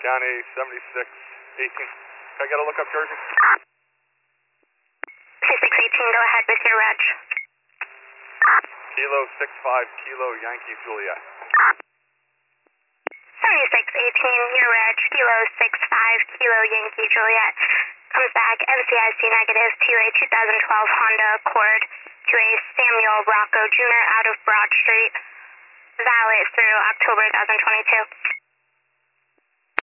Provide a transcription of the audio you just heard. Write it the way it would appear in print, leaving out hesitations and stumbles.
County 7618. Can I get a lookup, Jersey? 6618, go ahead with your reg. Kilo 65, Kilo Yankee Juliet. 7618, your reg, Kilo 65, Kilo Yankee Juliet. Comes back, MCIC negative to a 2012 Honda Accord to a Samuel Rocco Jr. out of Broad Street. Valid through October 2022.